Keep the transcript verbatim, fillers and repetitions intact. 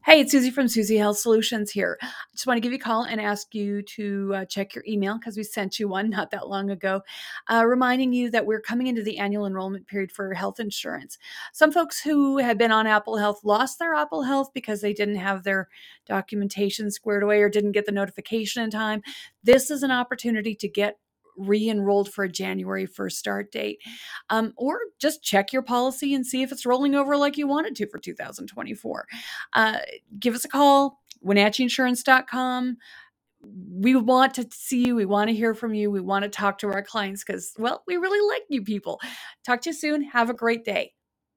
Hey, it's Susie from Susie Health Solutions here. I just want to give you a call and ask you to uh, check your email because we sent you one not that long ago, uh, reminding you that we're coming into the annual enrollment period for health insurance. Some folks who had been on Apple Health lost their Apple Health because they didn't have their documentation squared away or didn't get the notification in time. This is an opportunity to get re-enrolled for a January first start date. Um, or just check your policy and see if it's rolling over like you wanted to for two thousand twenty-four. Uh, Give us a call, wenatchee insurance dot com. We want to see you. We want to hear from you. We want to talk to our clients because, well, we really like you people. Talk to you soon. Have a great day.